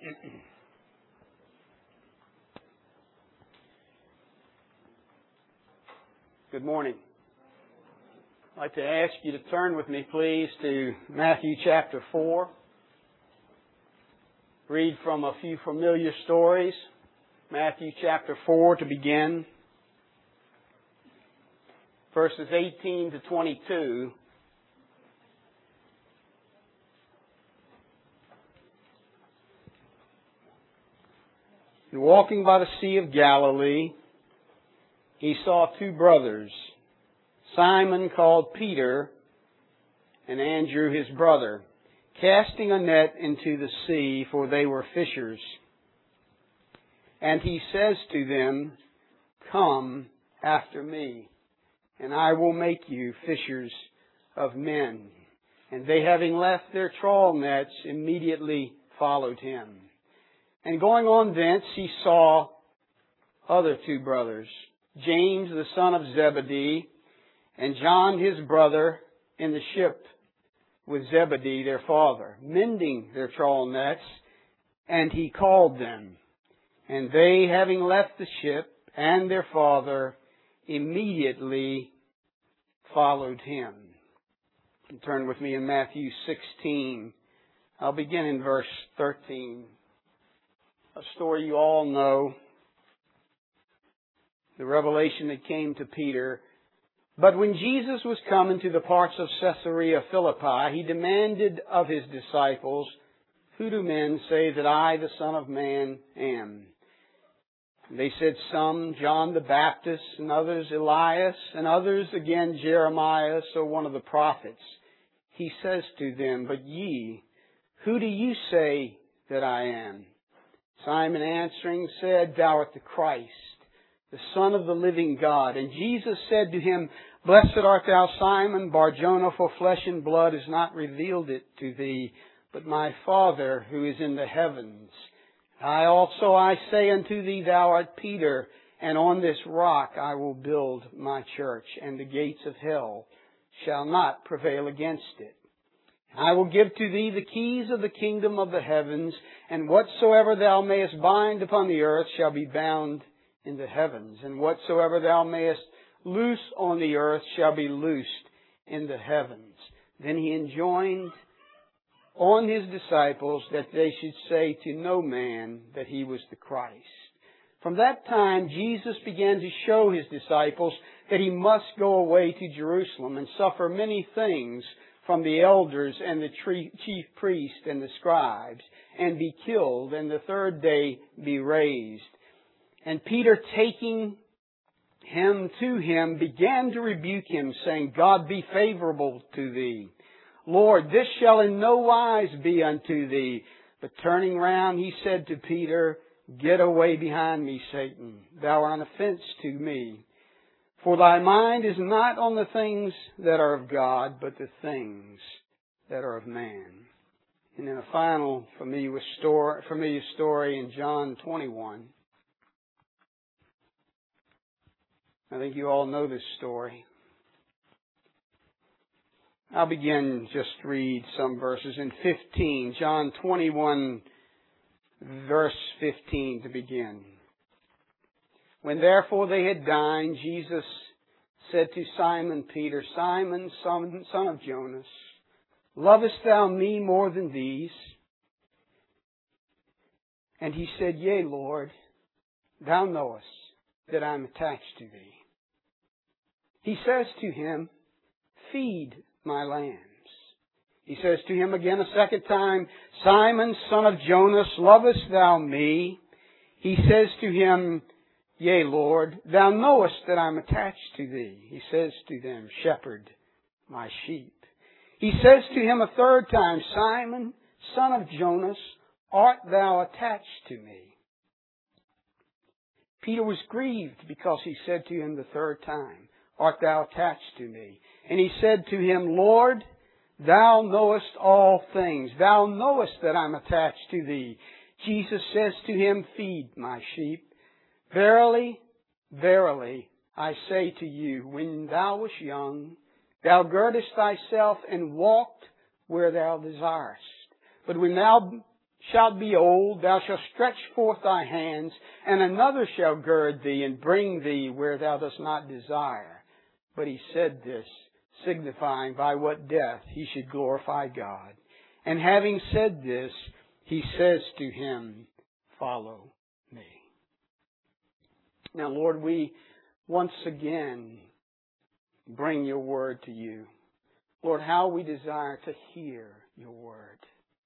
Good morning. I'd like to ask you to turn with me, please, to Matthew chapter 4. Read from a few familiar stories. Matthew chapter 4 to begin. Verses 18 to 22. And walking by the Sea of Galilee, he saw two brothers, Simon called Peter, and Andrew his brother, casting a net into the sea, for they were fishers. And he says to them, "Come after me, and I will make you fishers of men." And they, having left their trawl nets, immediately followed him. And going on thence, he saw other two brothers, James the son of Zebedee, and John his brother, in the ship with Zebedee their father, mending their trawl nets, and he called them. And they, having left the ship and their father, immediately followed him. And turn with me in Matthew 16. I'll begin in verse 13. A story you all know. The revelation that came to Peter. But when Jesus was come into the parts of Caesarea Philippi, he demanded of his disciples, "Who do men say that I, the Son of Man, am?" And they said, some John the Baptist, and others Elias, and others again Jeremiah, or one of the prophets. He says to them, "But ye, who do you say that I am?" Simon answering said, "Thou art the Christ, the Son of the living God." And Jesus said to him, "Blessed art thou, Simon Bar-Jonah, for flesh and blood has not revealed it to thee, but my Father who is in the heavens. I also, I say unto thee, thou art Peter, and on this rock I will build my church, and the gates of hell shall not prevail against it. I will give to thee the keys of the kingdom of the heavens, and whatsoever thou mayest bind upon the earth shall be bound in the heavens, and whatsoever thou mayest loose on the earth shall be loosed in the heavens." Then he enjoined on his disciples that they should say to no man that he was the Christ. From that time Jesus began to show his disciples that he must go away to Jerusalem and suffer many things from the elders and the chief priests and the scribes, and be killed, and the third day be raised. And Peter, taking him to him, began to rebuke him, saying, "God be favorable to thee. Lord, this shall in no wise be unto thee." But turning round, he said to Peter, "Get away behind me, Satan. Thou art an offense to me. For thy mind is not on the things that are of God, but the things that are of man." And then a final familiar story in John 21. I think you all know this story. I'll begin, just read some verses in 15. John 21, verse 15 to begin. When therefore they had dined, Jesus said to Simon Peter, "Simon, son of Jonas, lovest thou me more than these?" And he said, "Yea, Lord, thou knowest that I am attached to thee." He says to him, "Feed my lambs." He says to him again a second time, "Simon, son of Jonas, lovest thou me?" He says to him, "Yea, Lord, thou knowest that I am attached to thee." He says to them, "Shepherd my sheep." He says to him a third time, "Simon, son of Jonas, art thou attached to me?" Peter was grieved because he said to him the third time, "Art thou attached to me?" And he said to him, "Lord, thou knowest all things. Thou knowest that I am attached to thee." Jesus says to him, "Feed my sheep. Verily, verily, I say to you, when thou wast young, thou girdest thyself and walked where thou desirest. But when thou shalt be old, thou shalt stretch forth thy hands, and another shall gird thee and bring thee where thou dost not desire. But he said this, signifying by what death he should glorify God. And having said this, he says to him, Follow me. Now, Lord, we once again bring your word to you. Lord, how we desire to hear your word.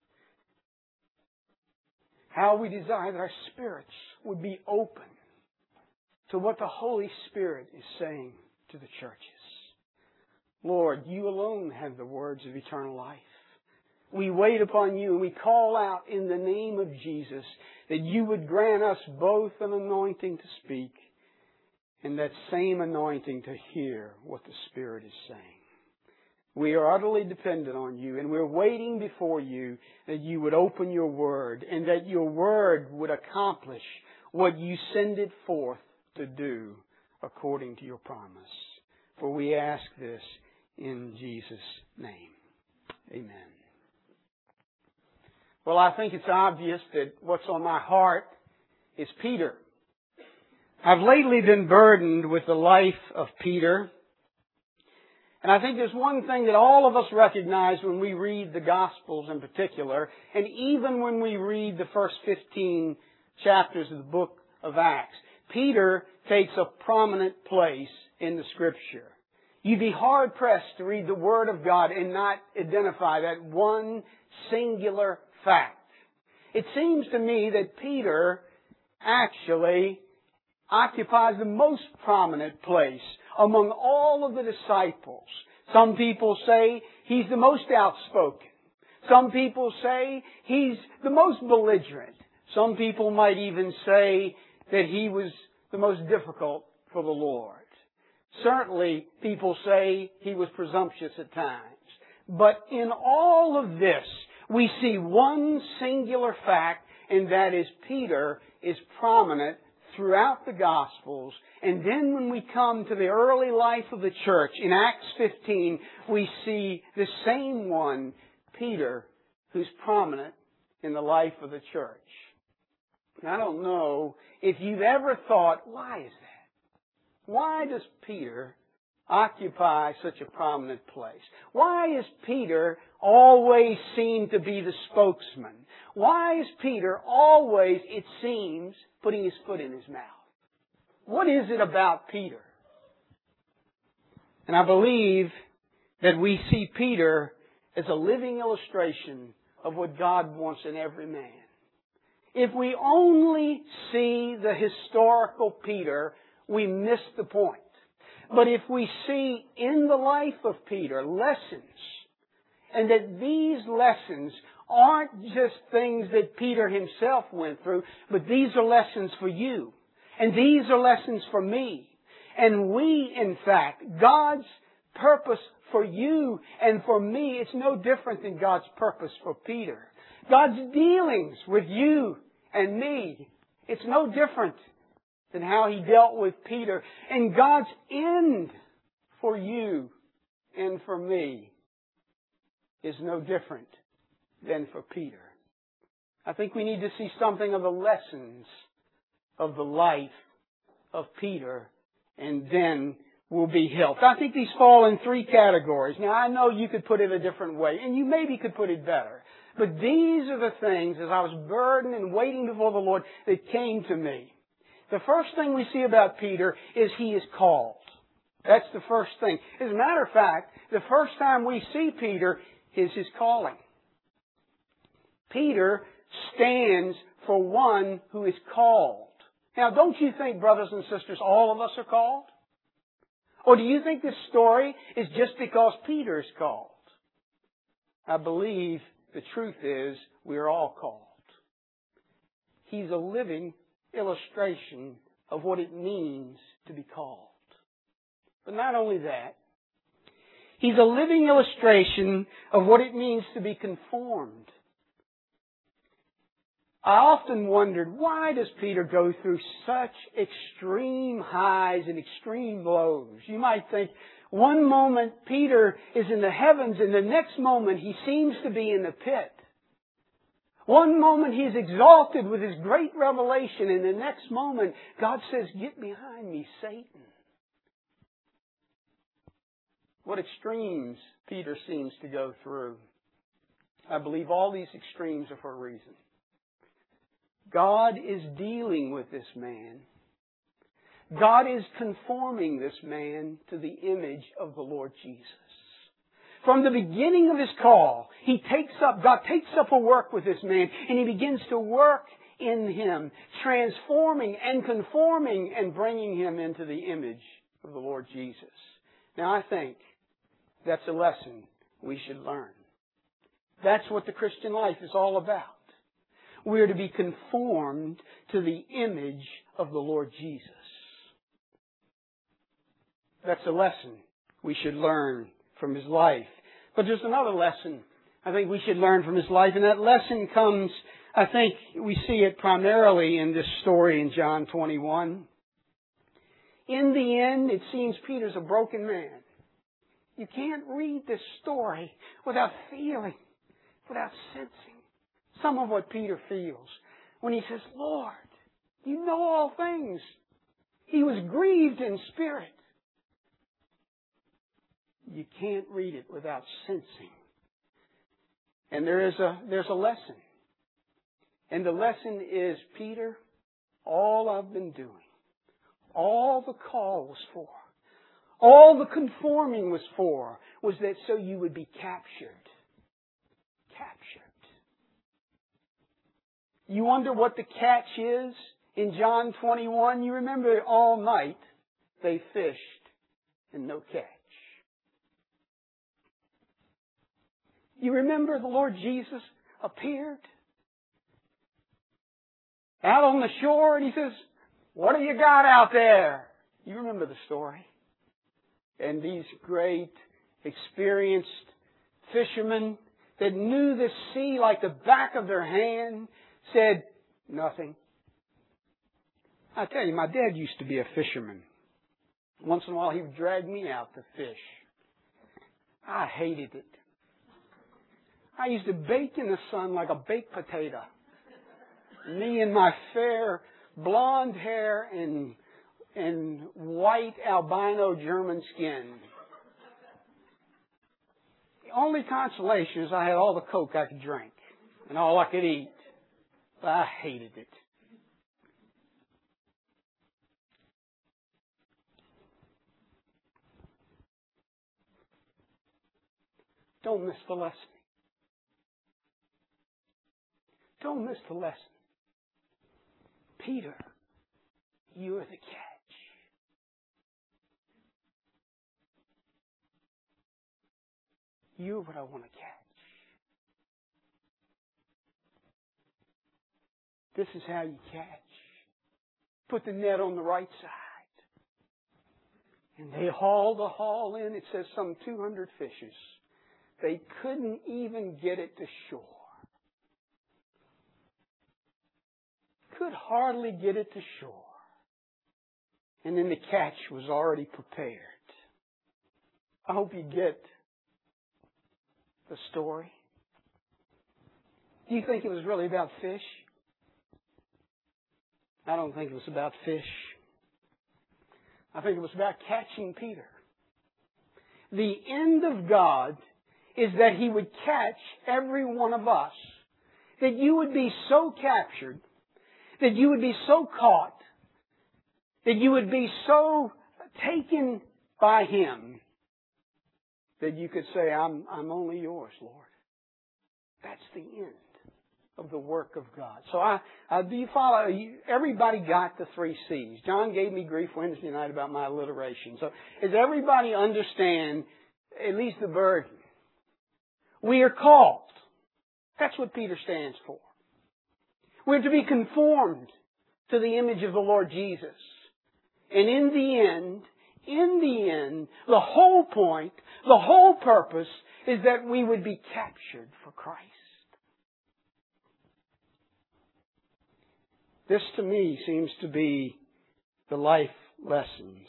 How we desire that our spirits would be open to what the Holy Spirit is saying to the churches. Lord, you alone have the words of eternal life. We wait upon you and we call out in the name of Jesus that you would grant us both an anointing to speak and that same anointing to hear what the Spirit is saying. We are utterly dependent on you, and we're waiting before you that you would open your word and that your word would accomplish what you send it forth to do according to your promise. For we ask this in Jesus' name. Amen. Well, I think it's obvious that what's on my heart is Peter. I've lately been burdened with the life of Peter. And I think there's one thing that all of us recognize when we read the Gospels in particular, and even when we read the first 15 chapters of the book of Acts. Peter takes a prominent place in the Scripture. You'd be hard-pressed to read the Word of God and not identify that one singular fact. It seems to me that Peter actually occupies the most prominent place among all of the disciples. Some people say he's the most outspoken. Some people say he's the most belligerent. Some people might even say that he was the most difficult for the Lord. Certainly, people say he was presumptuous at times. But in all of this, we see one singular fact, and that is Peter is prominent throughout the Gospels. And then when we come to the early life of the church, in Acts 15, we see the same one, Peter, who's prominent in the life of the church. I don't know if you've ever thought, why is that? Why does Peter occupy such a prominent place? Why is Peter always seem to be the spokesman? Why is Peter always, it seems, putting his foot in his mouth? What is it about Peter? And I believe that we see Peter as a living illustration of what God wants in every man. If we only see the historical Peter, we miss the point. But if we see in the life of Peter lessons, and that these lessons aren't just things that Peter himself went through, but these are lessons for you. And these are lessons for me. And we, in fact, God's purpose for you and for me, it's no different than God's purpose for Peter. God's dealings with you and me, it's no different than how He dealt with Peter. And God's end for you and for me is no different than for Peter. I think we need to see something of the lessons of the life of Peter, and then we'll be helped. I think these fall in three categories. Now, I know you could put it a different way, and you maybe could put it better. But these are the things, as I was burdened and waiting before the Lord, that came to me. The first thing we see about Peter is he is called. That's the first thing. As a matter of fact, the first time we see Peter is his calling. Peter stands for one who is called. Now, don't you think, brothers and sisters, all of us are called? Or do you think this story is just because Peter is called? I believe the truth is we are all called. He's a living illustration of what it means to be called. But not only that, he's a living illustration of what it means to be conformed. I often wondered, why does Peter go through such extreme highs and extreme lows? You might think, one moment Peter is in the heavens and the next moment he seems to be in the pit. One moment He is exalted with His great revelation, and the next moment God says, "Get behind me, Satan." What extremes Peter seems to go through. I believe all these extremes are for a reason. God is dealing with this man. God is conforming this man to the image of the Lord Jesus. From the beginning of His call, God takes up a work with this man, and He begins to work in him, transforming and conforming and bringing him into the image of the Lord Jesus. Now I think that's a lesson we should learn. That's what the Christian life is all about. We are to be conformed to the image of the Lord Jesus. That's a lesson we should learn from His life. But there's another lesson I think we should learn from His life, and that lesson comes, I think we see it primarily in this story in John 21. In the end, it seems Peter's a broken man. You can't read this story without feeling, without sensing some of what Peter feels when he says, "Lord, You know all things." He was grieved in spirit. You can't read it without sensing. And there's a lesson. And the lesson is, Peter, all I've been doing, all the call was for, all the conforming was for, was that so you would be captured. Captured. You wonder what the catch is in John 21? You remember all night they fished and no catch. You remember the Lord Jesus appeared out on the shore and He says, "What do you got out there?" You remember the story. And these great, experienced fishermen that knew the sea like the back of their hand said, "Nothing." I tell you, my dad used to be a fisherman. Once in a while he would drag me out to fish. I hated it. I used to bake in the sun like a baked potato. Me and my fair blonde hair and white albino German skin. The only consolation is I had all the Coke I could drink and all I could eat. But I hated it. Don't miss the lesson. Don't miss the lesson. Peter, you are the catch. You're what I want to catch. This is how you catch. Put the net on the right side. And they hauled the haul in. It says some 200 fishes. They couldn't even get it to shore. Could hardly get it to shore. And then the catch was already prepared. I hope you get the story. Do you think it was really about fish? I don't think it was about fish. I think it was about catching Peter. The end of God is that He would catch every one of us. That you would be so captured, that you would be so caught, that you would be so taken by Him, that you could say, I'm only yours, Lord. That's the end of the work of God. So do you follow? Everybody got the 3 C's. John gave me grief Wednesday night about my alliteration. So does everybody understand at least the burden? We are called. That's what Peter stands for. We're to be conformed to the image of the Lord Jesus. And in the end, the whole point, the whole purpose is that we would be captured for Christ. This to me seems to be the life lessons.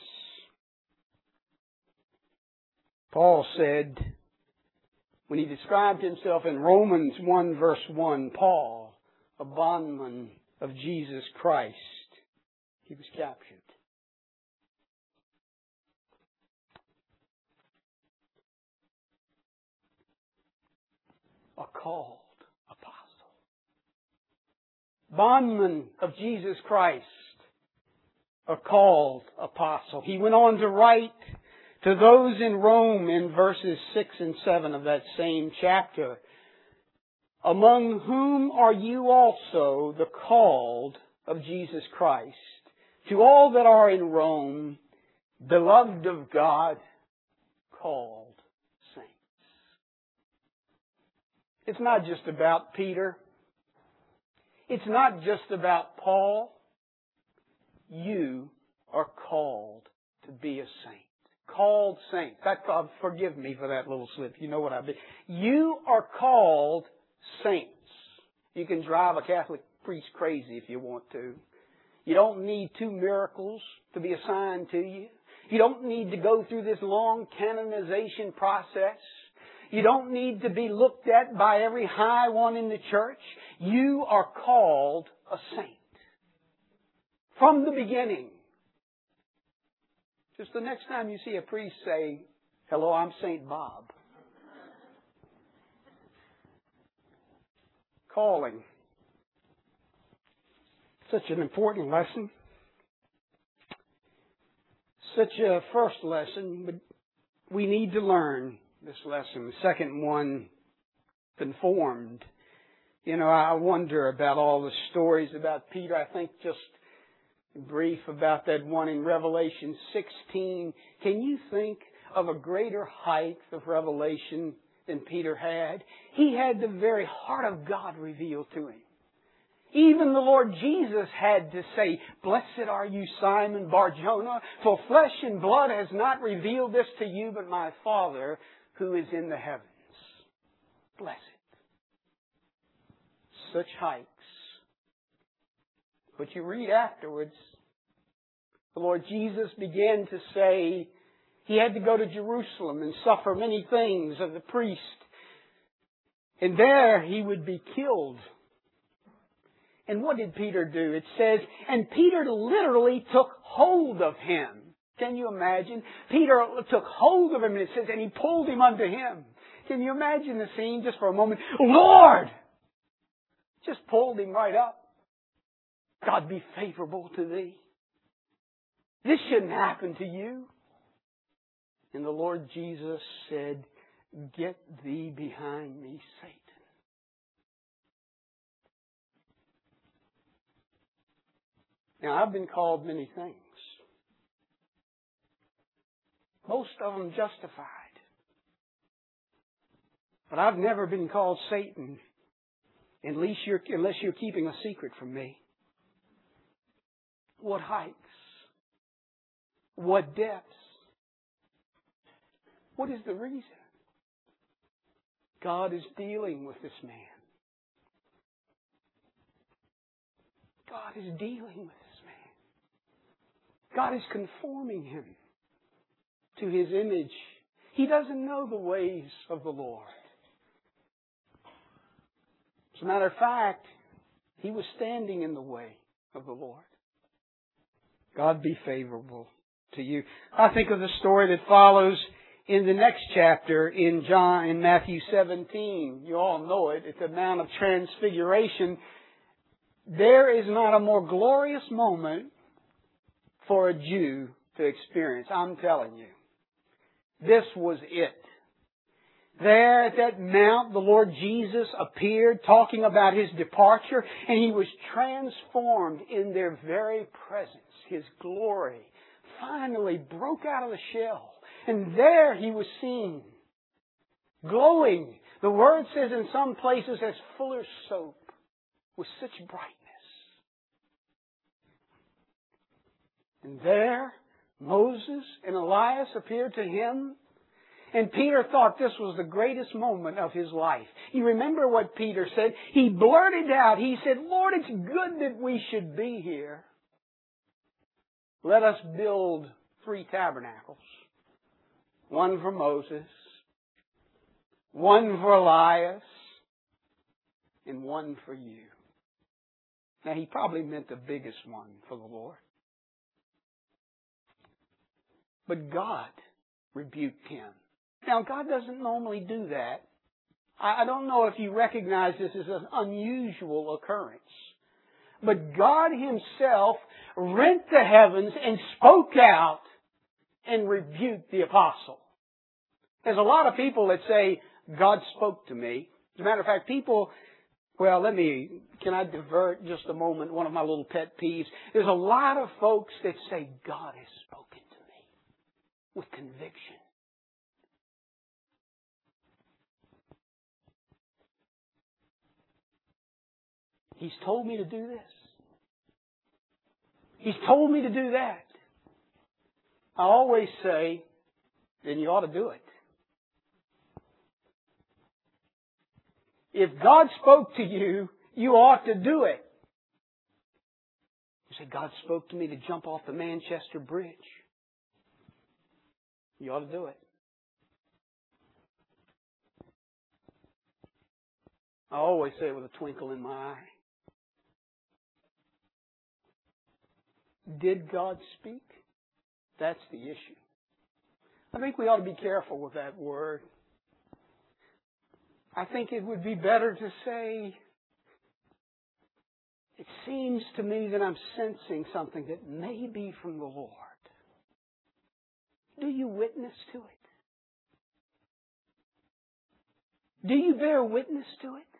Paul said, when he described himself in Romans 1 verse 1, Paul, a bondman of Jesus Christ. He was captured. A called apostle. Bondman of Jesus Christ. A called apostle. He went on to write to those in Rome in verses 6 and 7 of that same chapter, among whom are you also the called of Jesus Christ, to all that are in Rome, beloved of God, called saints. It's not just about Peter. It's not just about Paul. You are called to be a saint. Called saint. Forgive me for that little slip. You know what I mean. You are called saints. You can drive a Catholic priest crazy if you want to. You don't need 2 miracles to be assigned to you. You don't need to go through this long canonization process. You don't need to be looked at by every high one in the church. You are called a saint. From the beginning. Just the next time you see a priest say, "Hello, I'm St. Bob." Calling. Such an important lesson. Such a first lesson, but we need to learn this lesson. The second one, conformed. You know, I wonder about all the stories about Peter. I think just brief about that one in Revelation 16. Can you think of a greater height of revelation than Peter had? He had the very heart of God revealed to him. Even the Lord Jesus had to say, "Blessed are you, Simon Bar-Jonah, for flesh and blood has not revealed this to you, but my Father who is in the heavens." Blessed. Such heights. But you read afterwards, the Lord Jesus began to say He had to go to Jerusalem and suffer many things of the priest. And there He would be killed. And what did Peter do? It says, and Peter literally took hold of Him. Can you imagine? Peter took hold of Him, and it says, and He pulled Him unto Him. Can you imagine the scene just for a moment? Lord! Just pulled Him right up. God be favorable to thee. This shouldn't happen to you. And the Lord Jesus said, get thee behind me, Satan. Now, I've been called many things. Most of them justified. But I've never been called Satan, unless you're keeping a secret from me. What heights? What depths? What is the reason? God is dealing with this man. God is dealing with this man. God is conforming him to His image. He doesn't know the ways of the Lord. As a matter of fact, he was standing in the way of the Lord. God be favorable to you. I think of the story that follows in the next chapter in Matthew 17. You all know it. It's the Mount of Transfiguration. There is not a more glorious moment for a Jew to experience. I'm telling you. This was it. There at that mount, the Lord Jesus appeared talking about His departure, and He was transformed in their very presence. His glory finally broke out of the shell. And there He was seen, glowing. The Word says in some places as fuller's soap, with such brightness. And there, Moses and Elias appeared to him. And Peter thought this was the greatest moment of his life. You remember what Peter said? He blurted out, he said, Lord, it's good that we should be here. Let us build 3 tabernacles. One for Moses, one for Elias, and one for you. Now, he probably meant the biggest one for the Lord. But God rebuked him. Now, God doesn't normally do that. I don't know if you recognize this as an unusual occurrence. But God Himself rent the heavens and spoke out and rebuked the apostle. There's a lot of people that say, God spoke to me. As a matter of fact, can I divert just a moment, one of my little pet peeves? There's a lot of folks that say, God has spoken to me with conviction. He's told me to do this. He's told me to do that. I always say, then you ought to do it. If God spoke to you, you ought to do it. You say, God spoke to me to jump off the Manchester Bridge. You ought to do it. I always say it with a twinkle in my eye. Did God speak? That's the issue. I think we ought to be careful with that word. I think it would be better to say, it seems to me that I'm sensing something that may be from the Lord. Do you witness to it? Do you bear witness to it?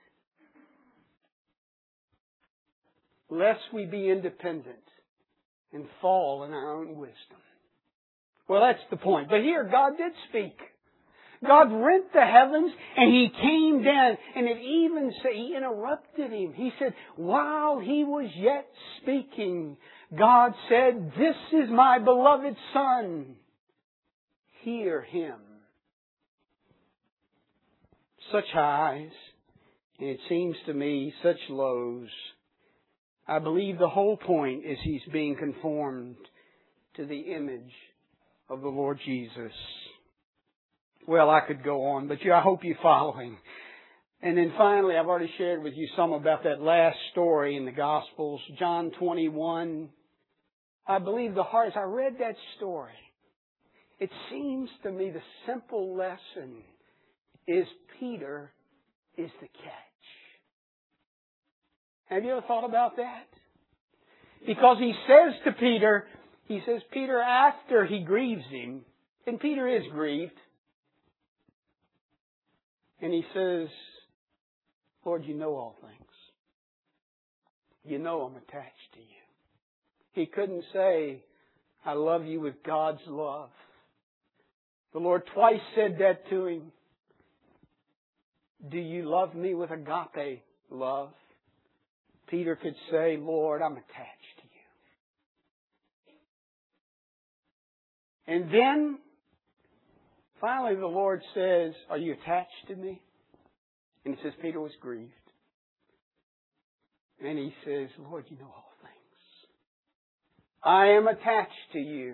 Lest we be independent and fall in our own wisdom. Well, that's the point. But here, God did speak. God rent the heavens and He came down, and it even said, He interrupted him. He said, while he was yet speaking, God said, this is my beloved Son. Hear Him. Such highs, and it seems to me, such lows. I believe the whole point is He's being conformed to the image of the Lord Jesus. Well, I could go on, but I hope you're following. And then finally, I've already shared with you some about that last story in the Gospels, John 21. I believe the heart, as I read that story, it seems to me the simple lesson is Peter is the catch. Have you ever thought about that? Because he says to Peter, Peter, after he grieves him, and Peter is grieved, and he says, Lord, you know all things. You know I'm attached to you. He couldn't say, I love you with God's love. The Lord twice said that to him. Do you love me with agape love? Peter could say, Lord, I'm attached to you. And then, finally the Lord says, are you attached to me? And he says, Peter was grieved. And he says, Lord, you know all things. I am attached to you.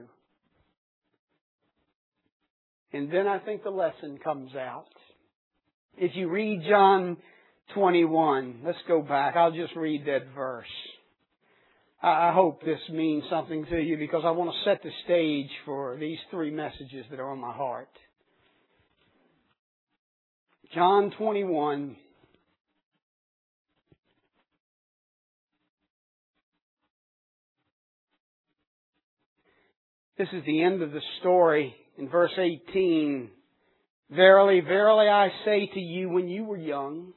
And then I think the lesson comes out. If you read John 21, let's go back. I'll just read that verse. I hope this means something to you because I want to set the stage for these three messages that are on my heart. John 21. This is the end of the story in verse 18. Verily, verily, I say to you, when you were young,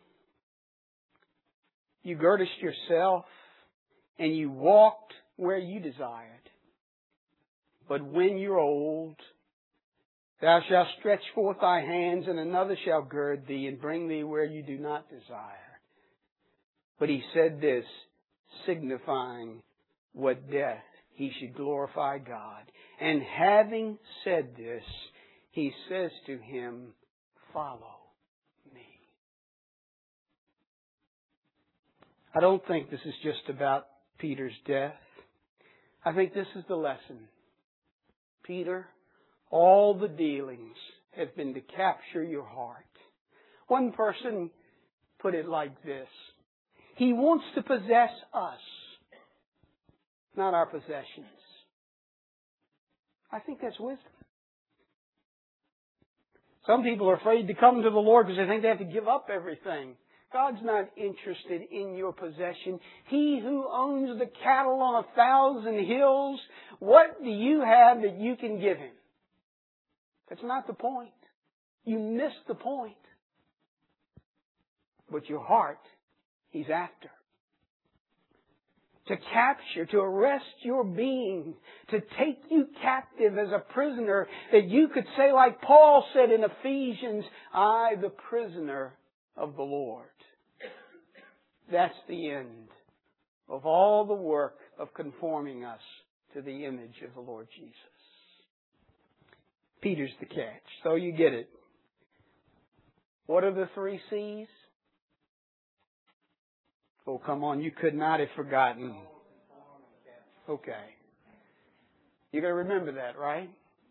you girded yourself and you walked where you desired. But when you're old, thou shalt stretch forth thy hands, and another shall gird thee and bring thee where you do not desire. But he said this, signifying what death he should glorify God. And having said this, he says to him, follow me. I don't think this is just about Peter's death. I think this is the lesson. Peter, all the dealings have been to capture your heart. One person put it like this. He wants to possess us not our possessions. I think that's wisdom. Some people are afraid to come to the Lord because they think they have to give up everything. God's not interested in your possession. He who owns the cattle on 1,000 hills, what do you have that you can give Him? That's not the point. You missed the point. But your heart, He's after. To capture, to arrest your being, to take you captive as a prisoner, that you could say like Paul said in Ephesians, I, the prisoner of the Lord. That's the end of all the work of conforming us to the image of the Lord Jesus. Peter's the catch. So you get it. What are the 3 C's? Oh, come on, you could not have forgotten. Okay. You're going to remember that, right?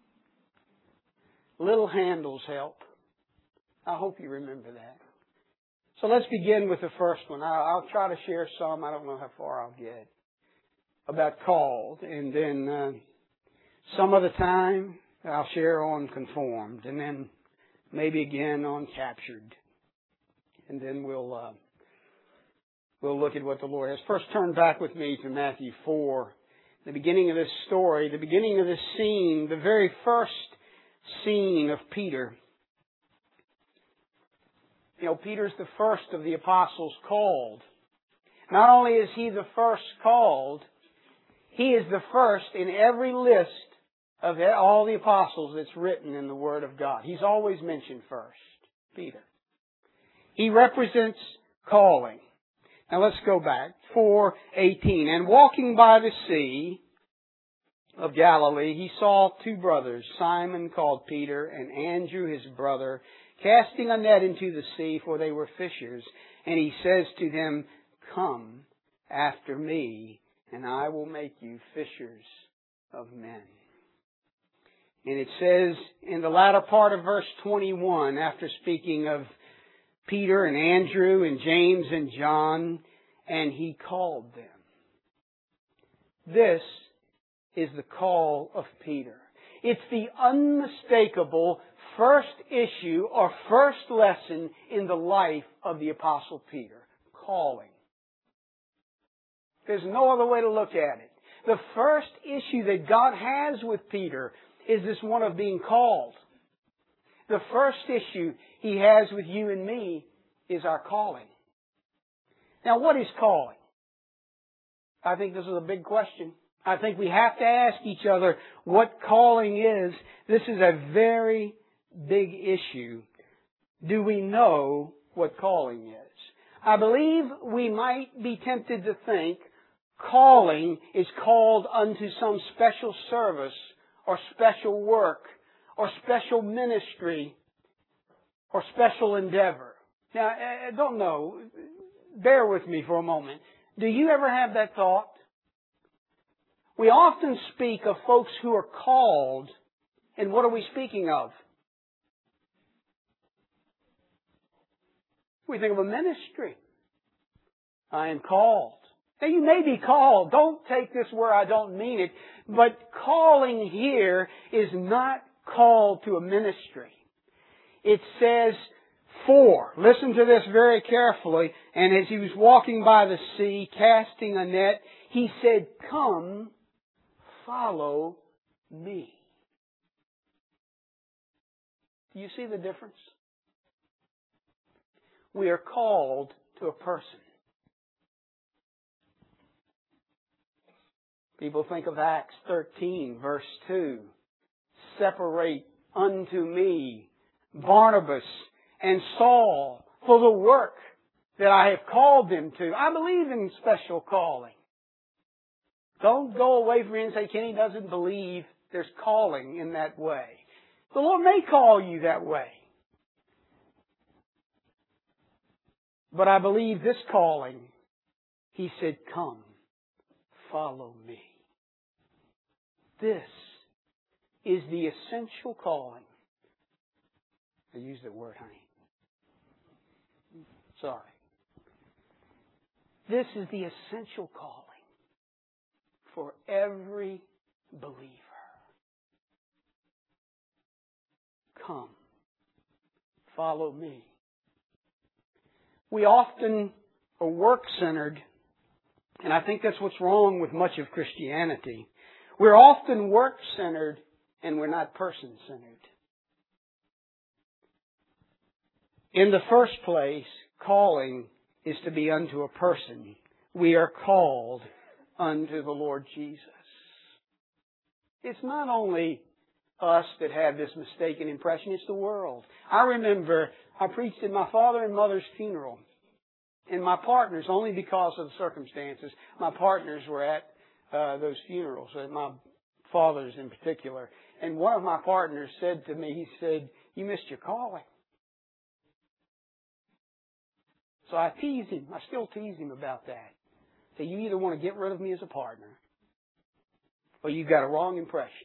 Little handles help. I hope you remember that. So let's begin with the first one. I'll try to share some. I don't know how far I'll get. About called. And then some other time I'll share on conformed. And then maybe again on captured. And then we'll look at what the Lord has. First, turn back with me to Matthew 4. The beginning of this story, the beginning of this scene, the very first scene of Peter. You know, Peter's the first of the apostles called. Not only is he the first called, he is the first in every list of all the apostles that's written in the Word of God. He's always mentioned first, Peter. He represents calling. Now let's go back. 4:18. And walking by the sea of Galilee, he saw 2 brothers, Simon called Peter and Andrew his brother, casting a net into the sea, for they were fishers. And he says to them, Come after me, and I will make you fishers of men. And it says in the latter part of verse 21, after speaking of Peter and Andrew and James and John, and he called them. This is the call of Peter. It's the unmistakable first issue or first lesson in the life of the Apostle Peter. Calling. There's no other way to look at it. The first issue that God has with Peter is this one of being called. The first issue He has with you and me is our calling. Now, what is calling? I think this is a big question. I think we have to ask each other what calling is. This is a very big issue. Do we know what calling is? I believe we might be tempted to think calling is called unto some special service or special work or special ministry or special endeavor. Now, I don't know. Bear with me for a moment. Do you ever have that thought? We often speak of folks who are called, and what are we speaking of? We think of a ministry. I am called. Now, you may be called. Don't take this where I don't mean it. But calling here is not called to a ministry. It says, for. Listen to this very carefully. And as he was walking by the sea, casting a net, he said, Come, follow me. Do you see the difference? We are called to a person. People think of Acts 13, verse 2. Separate unto me Barnabas and Saul for the work that I have called them to. I believe in special calling. Don't go away from here and say, Kenny doesn't believe there's calling in that way. The Lord may call you that way. But I believe this calling, He said, Come, follow me. This is the essential calling. I used the word, honey. Sorry. This is the essential calling for every believer. Come, follow me. We often are work-centered, and I think that's what's wrong with much of Christianity. We're often work-centered, and we're not person-centered. In the first place, calling is to be unto a person. We are called unto the Lord Jesus. It's not only us that have this mistaken impression, it's the world. I remember I preached at my father and mother's funeral. And my partners, only because of the circumstances, my partners were at those funerals, at my father's in particular. And one of my partners said to me, he said, "You missed your calling." So I teased him. I still tease him about that. So you either want to get rid of me as a partner, or you've got a wrong impression.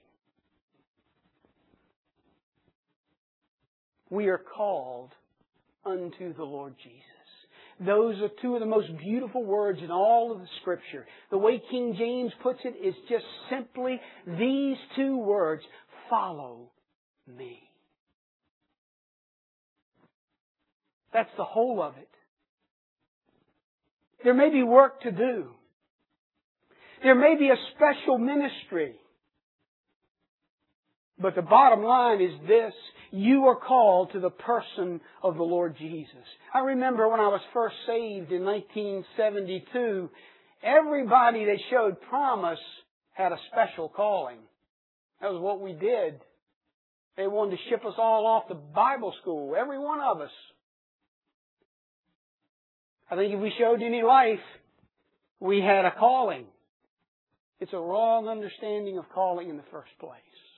We are called unto the Lord Jesus. Those are two of the most beautiful words in all of the Scripture. The way King James puts it is just simply these two words, follow me. That's the whole of it. There may be work to do. There may be a special ministry. But the bottom line is this: you are called to the person of the Lord Jesus. I remember when I was first saved in 1972, everybody that showed promise had a special calling. That was what we did. They wanted to ship us all off to Bible school, every one of us. I think if we showed any life, we had a calling. It's a wrong understanding of calling in the first place.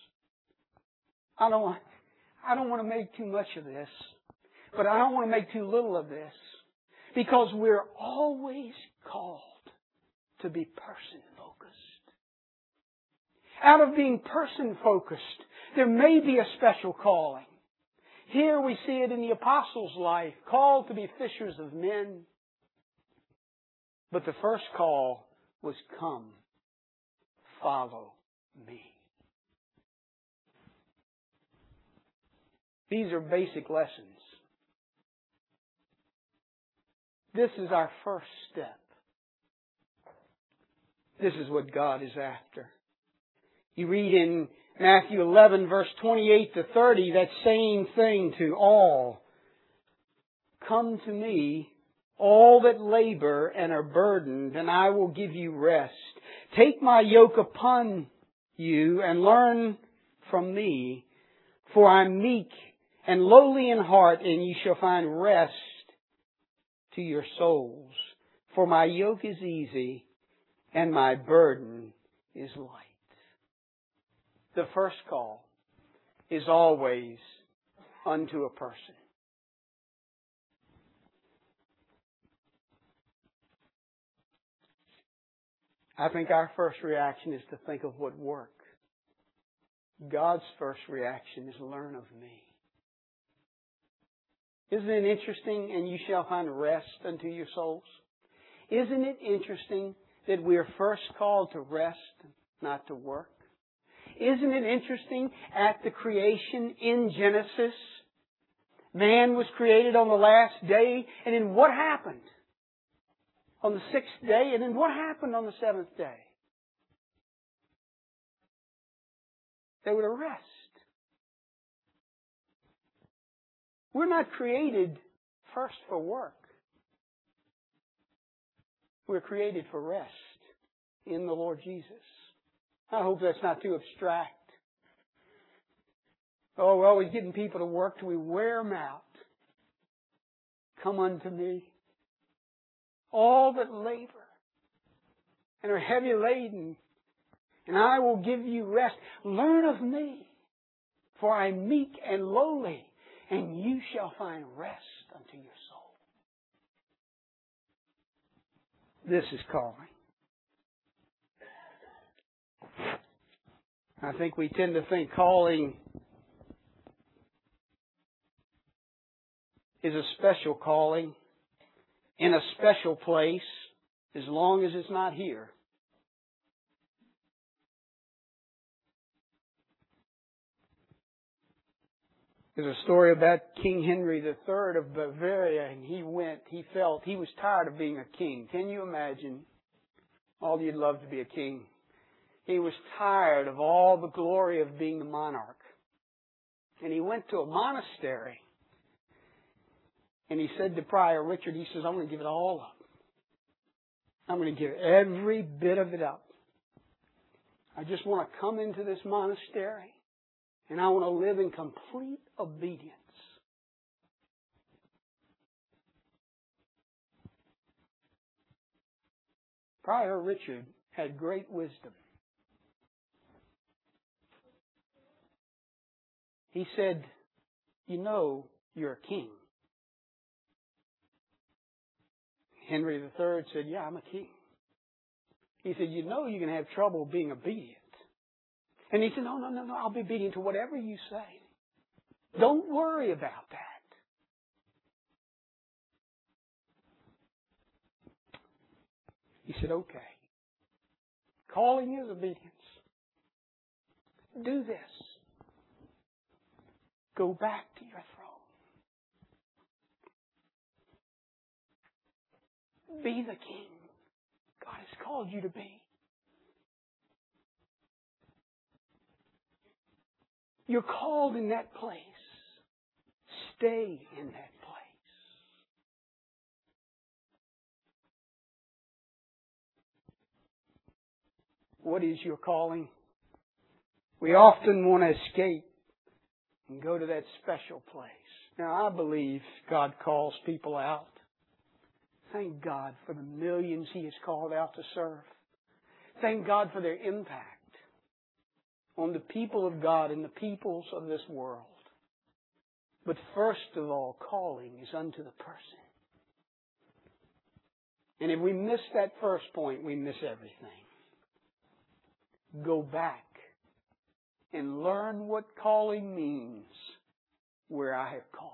I don't want to make too much of this, but I don't want to make too little of this, because we're always called to be person-focused. Out of being person-focused, there may be a special calling. Here we see it in the apostles' life, called to be fishers of men. But the first call was, come, follow me. These are basic lessons. This is our first step. This is what God is after. You read in Matthew 11, verse 28 to 30, that same thing to all. Come to me, all that labor and are burdened, and I will give you rest. Take my yoke upon you and learn from me, for I am meek and lowly in heart, and you shall find rest to your souls. For my yoke is easy and my burden is light. The first call is always unto a person. I think our first reaction is to think of what work. God's first reaction is learn of me. Isn't it interesting? And you shall find rest unto your souls. Isn't it interesting that we are first called to rest, not to work? Isn't it interesting at the creation in Genesis? Man was created on the last day, and then what happened? On the sixth day, and then what happened on the seventh day? They were to rest. We're not created first for work. We're created for rest in the Lord Jesus. I hope that's not too abstract. Oh, we're always getting people to work till we wear them out. Come unto me, all that labor and are heavy laden, and I will give you rest. Learn of me, for I am meek and lowly, and you shall find rest unto your soul. This is calling. I think we tend to think calling is a special calling in a special place as long as it's not here. There's a story about King Henry III of Bavaria, and he was tired of being a king. Can you imagine? All you'd love to be a king. He was tired of all the glory of being the monarch. And he went to a monastery. And he said to Prior Richard, he says, I'm going to give it all up. I'm going to give every bit of it up. I just want to come into this monastery and I want to live in complete obedience. Prior Richard had great wisdom. He said, you know you're a king. Henry III said, yeah, I'm a king. He said, you know you're going to have trouble being obedient. And he said, no, I'll be obedient to whatever you say. Don't worry about that. He said, okay. Calling is obedience. Do this. Go back to your throne. Be the king God has called you to be. You're called in that place. Stay in that place. What is your calling? We often want to escape and go to that special place. Now, I believe God calls people out. Thank God for the millions He has called out to serve. Thank God for their impact on the people of God and the peoples of this world. But first of all, calling is unto the person. And if we miss that first point, we miss everything. Go back and learn what calling means where I have called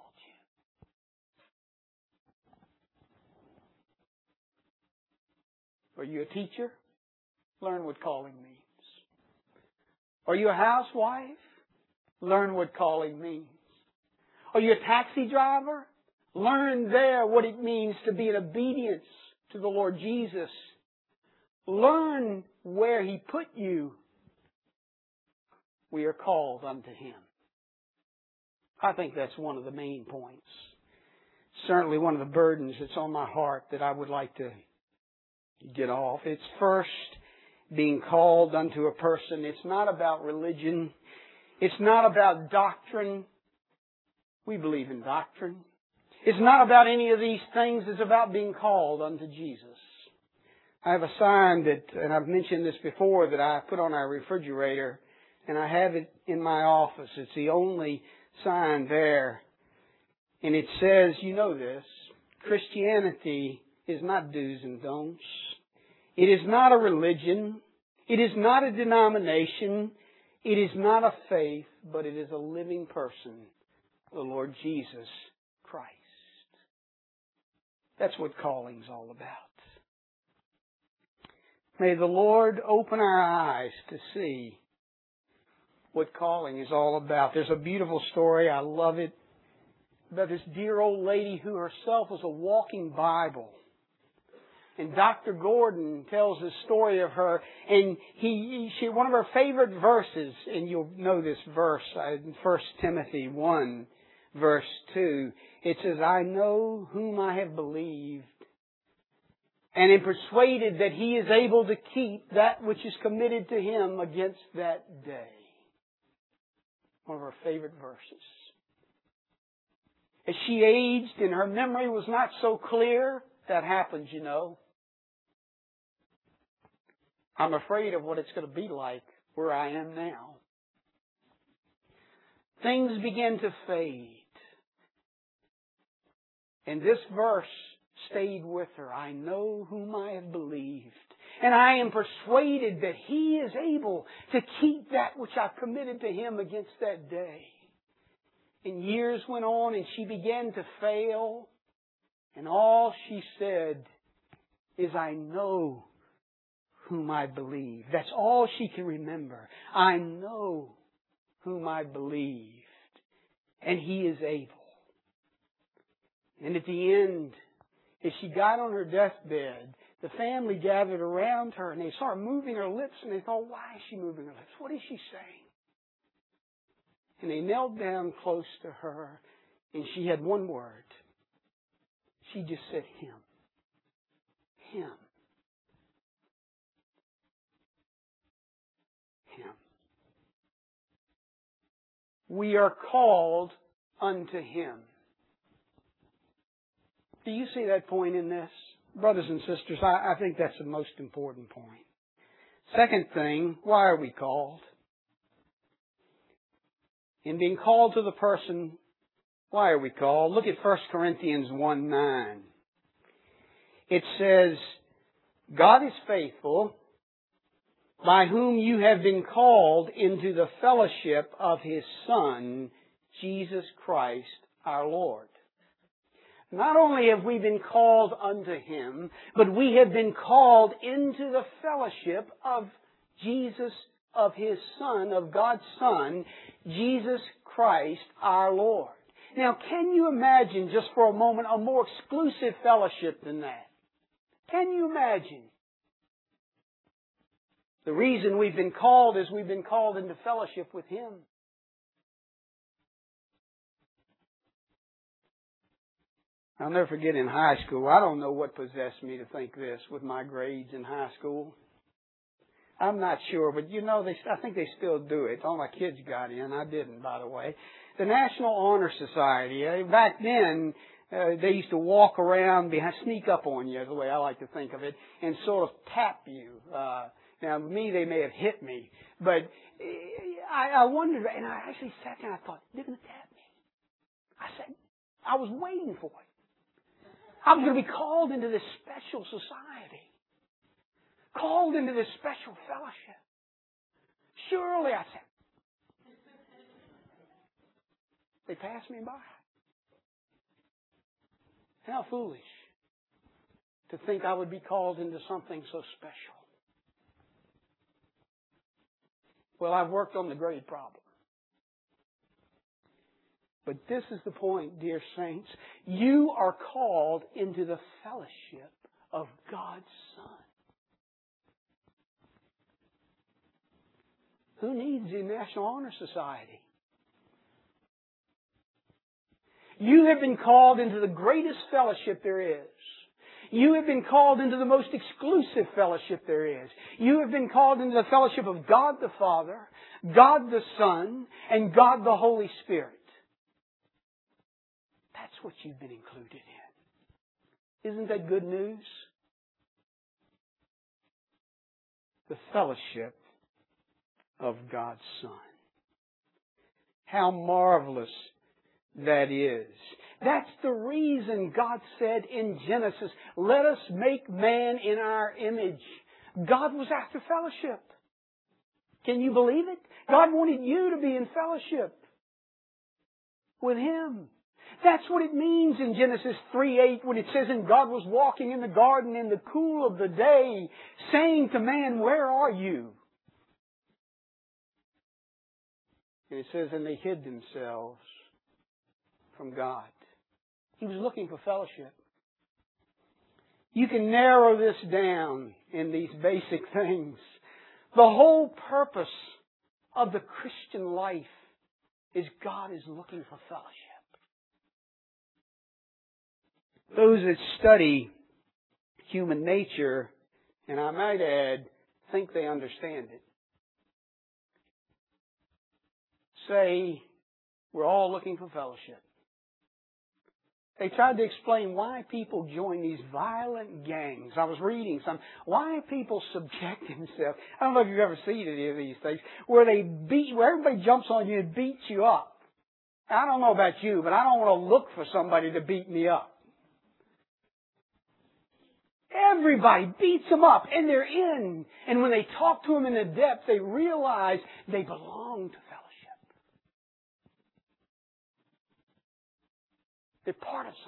you. Are you a teacher? Learn what calling means. Are you a housewife? Learn what calling means. Are you a taxi driver? Learn there what it means to be in obedience to the Lord Jesus. Learn where He put you. We are called unto Him. I think that's one of the main points. Certainly one of the burdens that's on my heart that I would like to get off. It's first being called unto a person. It's not about religion. It's not about doctrine. We believe in doctrine. It's not about any of these things. It's about being called unto Jesus. I have a sign that, and I've mentioned this before, that I put on our refrigerator, and I have it in my office. It's the only sign there. And it says, you know this, Christianity is not do's and don'ts. It is not a religion. It is not a denomination. It is not a faith, but it is a living person, the Lord Jesus Christ. That's what calling's all about. May the Lord open our eyes to see what calling is all about. There's a beautiful story, I love it, about this dear old lady who herself was a walking Bible. And Dr. Gordon tells the story of her, and she one of her favorite verses, and you'll know this verse, in 1 Timothy 1, verse 2. It says, I know whom I have believed, and am persuaded that He is able to keep that which is committed to Him against that day. One of her favorite verses. As she aged and her memory was not so clear, that happens, you know. I'm afraid of what it's going to be like where I am now. Things begin to fade. And this verse stayed with her. I know whom I have believed. And I am persuaded that He is able to keep that which I've committed to Him against that day. And years went on and she began to fail. And all she said is, I know whom I believe. That's all she can remember. I know whom I believed. And He is able. And at the end, as she got on her deathbed, the family gathered around her and they started moving her lips and they thought, why is she moving her lips? What is she saying? And they knelt down close to her and she had one word. She just said, Him. Him. Him. We are called unto Him. Do you see that point in this? Brothers and sisters, I think that's the most important point. Second thing, why are we called? In being called to the person, why are we called? Look at 1 Corinthians 1:9. It says, God is faithful, by whom you have been called into the fellowship of His Son, Jesus Christ our Lord. Not only have we been called unto Him, but we have been called into the fellowship of Jesus, of His Son, of God's Son, Jesus Christ our Lord. Now, can you imagine, just for a moment, a more exclusive fellowship than that? Can you imagine? The reason we've been called is we've been called into fellowship with Him. I'll never forget in high school, I don't know what possessed me to think this with my grades in high school. I'm not sure, but I think they still do it. All my kids got in. I didn't, by the way. The National Honor Society, back then, they used to walk around, sneak up on you, is the way I like to think of it, and sort of tap you. Now, me, they may have hit me, but I wondered, and I actually sat there and I thought, they're going to tap me. I was waiting for it. I was going to be called into this special society. Called into this special fellowship. Surely, I said. They passed me by. How foolish to think I would be called into something so special. Well, I've worked on the grade problem. But this is the point, dear saints. You are called into the fellowship of God's Son. Who needs the National Honor Society? You have been called into the greatest fellowship there is. You have been called into the most exclusive fellowship there is. You have been called into the fellowship of God the Father, God the Son, and God the Holy Spirit. That's what you've been included in. Isn't that good news? The fellowship of God's Son. How marvelous that is. That's the reason God said in Genesis, let us make man in our image. God was after fellowship. Can you believe it? God wanted you to be in fellowship with Him. That's what it means in Genesis 3:8 when it says, and God was walking in the garden in the cool of the day, saying to man, where are you? And it says, and they hid themselves from God. He was looking for fellowship. You can narrow this down in these basic things. The whole purpose of the Christian life is God is looking for fellowship. Those that study human nature, and I might add, think they understand it, say we're all looking for fellowship. They tried to explain why people join these violent gangs. I was reading some. Why people subject themselves. I don't know if you've ever seen any of these things where where everybody jumps on you and beats you up. I don't know about you, but I don't want to look for somebody to beat me up. Everybody beats them up, and they're in. And when they talk to them in the depth, they realize they belong to fellowship. They're part of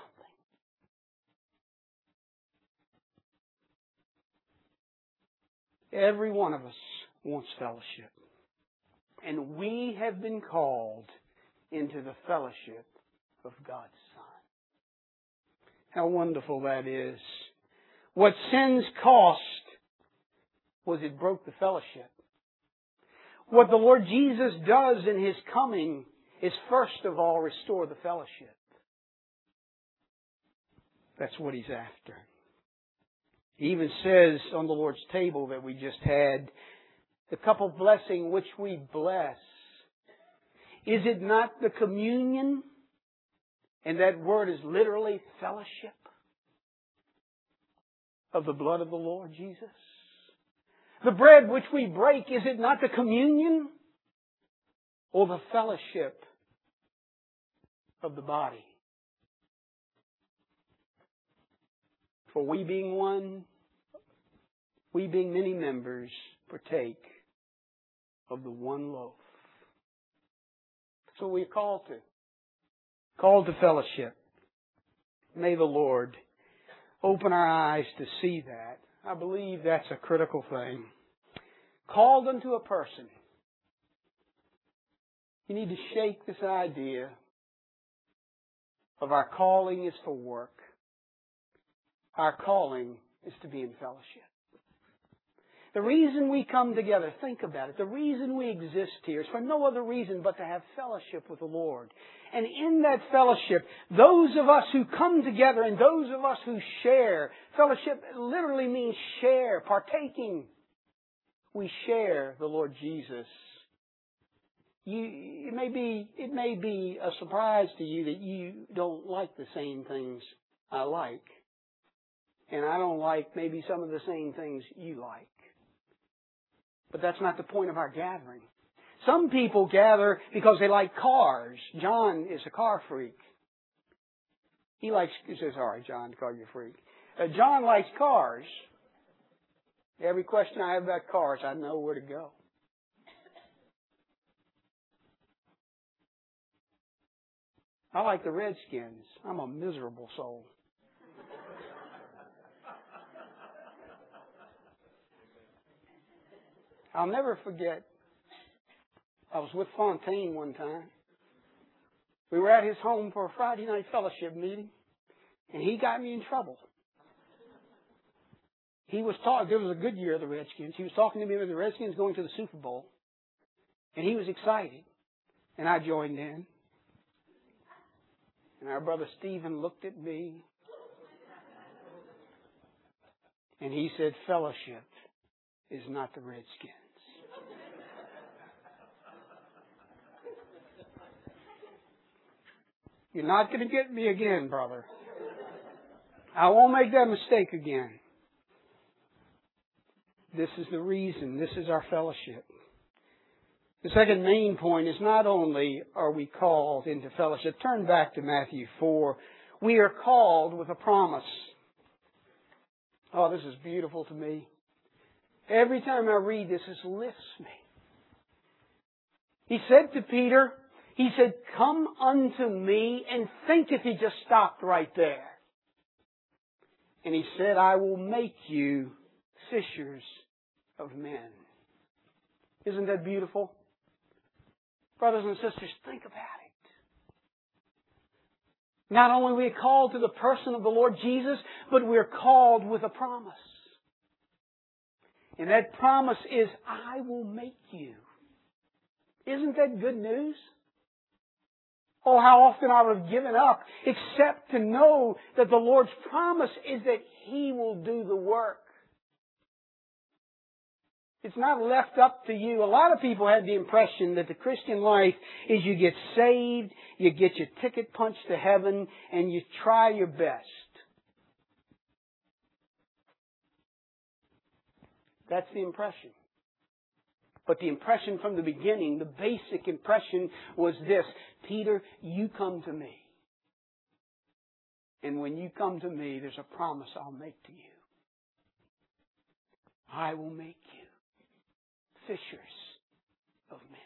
something. Every one of us wants fellowship. And we have been called into the fellowship of God's Son. How wonderful that is. What sin's cost was it broke the fellowship. What the Lord Jesus does in His coming is first of all restore the fellowship. That's what He's after. He even says on the Lord's table that we just had, the cup of blessing which we bless, is it not the communion? And that word is literally fellowship of the blood of the Lord Jesus. The bread which we break, is it not the communion or the fellowship of the body? For we being one, we being many members, partake of the one loaf. That's what we're called to. Called to fellowship. May the Lord open our eyes to see that. I believe that's a critical thing. Called unto a person. You need to shake this idea of our calling is for work. Our calling is to be in fellowship. The reason we come together, think about it, the reason we exist here is for no other reason but to have fellowship with the Lord. And in that fellowship, those of us who come together and those of us who share, fellowship literally means share, partaking. We share the Lord Jesus. It may be a surprise to you that you don't like the same things I like. And I don't like maybe some of the same things you like. But that's not the point of our gathering. Some people gather because they like cars. John is a car freak. He says, sorry, John, to call you a freak. John likes cars. Every question I have about cars, I know where to go. I like the Redskins. I'm a miserable soul. I'll never forget, I was with Fontaine one time. We were at his home for a Friday night fellowship meeting, and he got me in trouble. There was a good year of the Redskins. He was talking to me about the Redskins going to the Super Bowl, and he was excited, and I joined in. And our brother Stephen looked at me, and he said, fellowship is not the Redskins. You're not going to get me again, brother. I won't make that mistake again. This is the reason. This is our fellowship. The second main point is not only are we called into fellowship. Turn back to Matthew 4. We are called with a promise. Oh, this is beautiful to me. Every time I read this, this lifts me. He said to Peter, He said, come unto me, and think if he just stopped right there. And He said, I will make you fishers of men. Isn't that beautiful? Brothers and sisters, think about it. Not only are we called to the person of the Lord Jesus, but we're called with a promise. And that promise is, I will make you. Isn't that good news? Oh, how often I would have given up except to know that the Lord's promise is that He will do the work. It's not left up to you. A lot of people have the impression that the Christian life is you get saved, you get your ticket punched to heaven, and you try your best. That's the impression. But the impression from the beginning, the basic impression was this: Peter, you come to me. And when you come to me, there's a promise I'll make to you. I will make you fishers of men.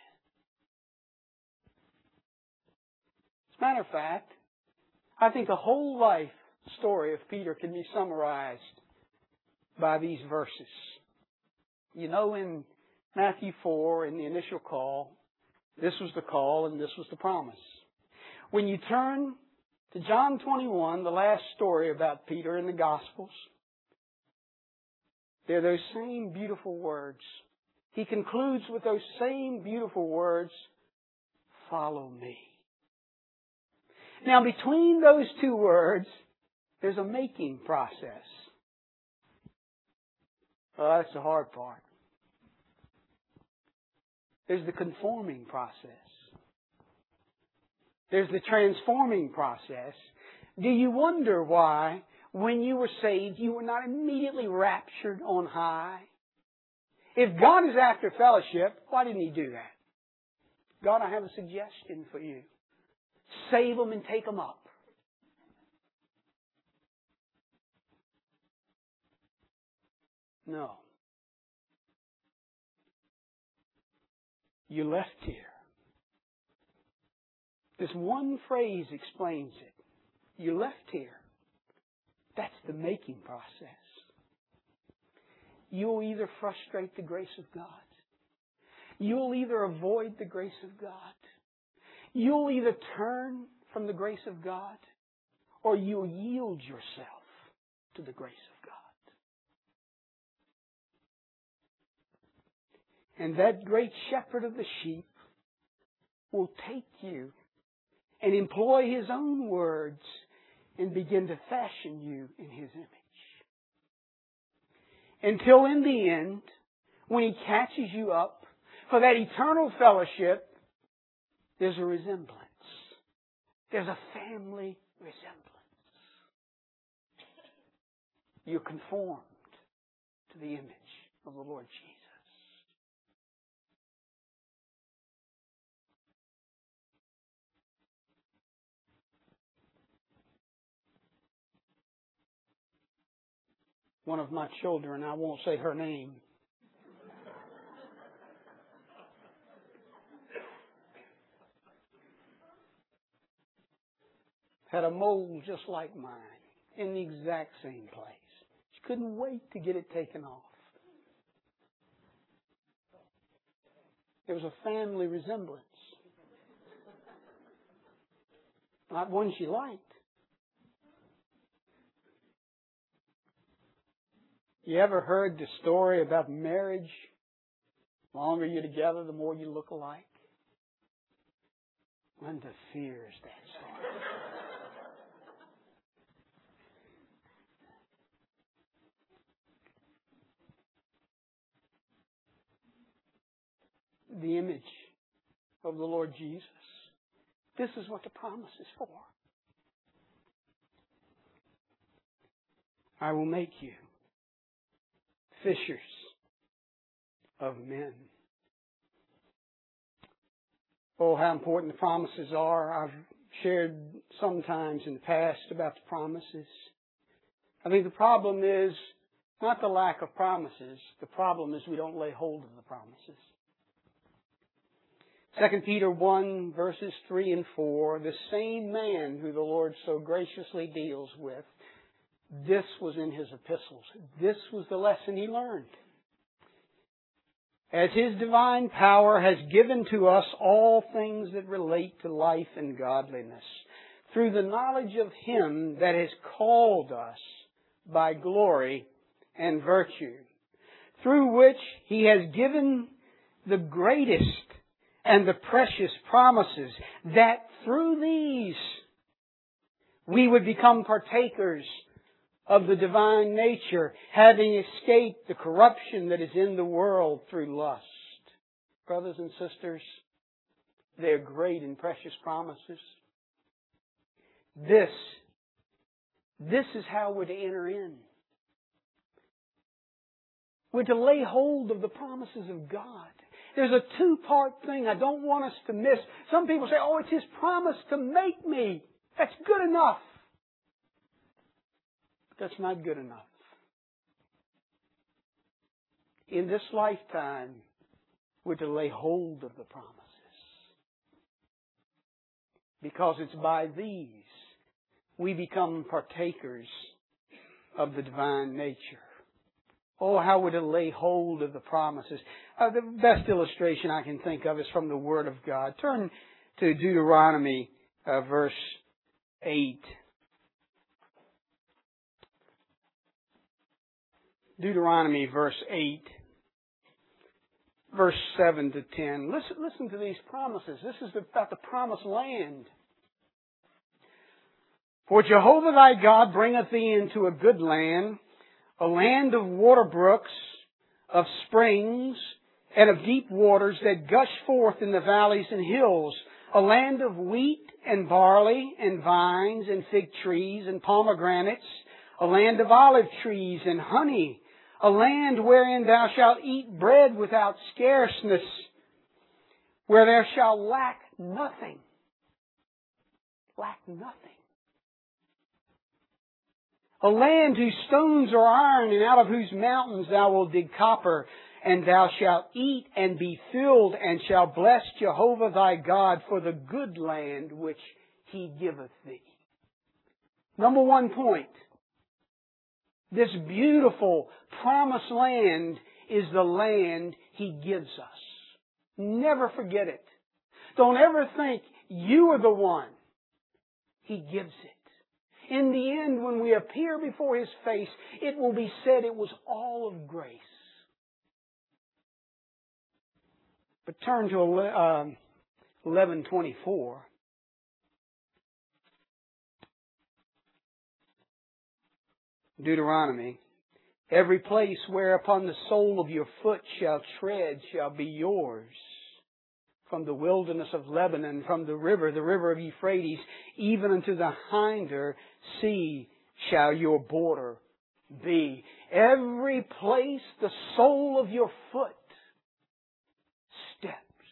As a matter of fact, I think the whole life story of Peter can be summarized by these verses. You know, in Matthew 4, in the initial call, This was the call and this was the promise. When you turn to John 21, the last story about Peter in the Gospels, they're those same beautiful words. He concludes with those same beautiful words, "Follow me." Now, between those two words, there's a making process. Well, that's the hard part. There's the conforming process. There's the transforming process. Do you wonder why, when you were saved, you were not immediately raptured on high? If God is after fellowship, why didn't He do that? God, I have a suggestion for you. Save them and take them up. No. You left here. This one phrase explains it. You left here. That's the making process. You'll either frustrate the grace of God. You'll either avoid the grace of God. You'll either turn from the grace of God, or you'll yield yourself to the grace of God. And that great shepherd of the sheep will take you and employ His own words and begin to fashion you in His image. Until in the end, when He catches you up for that eternal fellowship, there's a resemblance. There's a family resemblance. You're conformed to the image of the Lord Jesus. One of my children, I won't say her name, had a mole just like mine in the exact same place. She couldn't wait to get it taken off. There was a family resemblance. Not one she liked. You ever heard the story about marriage? The longer you're together, the more you look alike. Linda fears that story. The image of the Lord Jesus. This is what the promise is for. I will make you fishers of men. Oh, how important the promises are. I've shared sometimes in the past about the promises. I think the problem is not the lack of promises. The problem is we don't lay hold of the promises. 2 Peter 1 verses 3 and 4, the same man who the Lord so graciously deals with, this was in his epistles. This was the lesson he learned. As His divine power has given to us all things that relate to life and godliness, through the knowledge of Him that has called us by glory and virtue, through which He has given the greatest and the precious promises, that through these we would become partakers of the divine nature, having escaped the corruption that is in the world through lust. Brothers and sisters, they're great and precious promises. This is how we're to enter in. We're to lay hold of the promises of God. There's a two-part thing I don't want us to miss. Some people say, oh, it's His promise to make me. That's good enough. But that's not good enough. In this lifetime, we're to lay hold of the promises. Because it's by these we become partakers of the divine nature. Oh, how would it lay hold of the promises? The best illustration I can think of is from the Word of God. Turn to Deuteronomy verse 8. Deuteronomy verse 8. Verse 7 to 10. Listen to these promises. This is about the promised land. For Jehovah thy God bringeth thee into a good land, a land of water brooks, of springs, and of deep waters that gush forth in the valleys and hills, a land of wheat and barley and vines and fig trees and pomegranates, a land of olive trees and honey, a land wherein thou shalt eat bread without scarceness, where there shall lack nothing. Lack nothing. A land whose stones are iron, and out of whose mountains thou wilt dig copper, and thou shalt eat and be filled, and shalt bless Jehovah thy God for the good land which He giveth thee. Number one point. This beautiful promised land is the land He gives us. Never forget it. Don't ever think you are the one. He gives it. In the end, when we appear before His face, it will be said it was all of grace. But turn to 11:24. Deuteronomy. Every place whereupon the sole of your foot shall tread shall be yours. From the wilderness of Lebanon, from the river of Euphrates, even unto the hinder sea shall your border be. Every place the sole of your foot steps.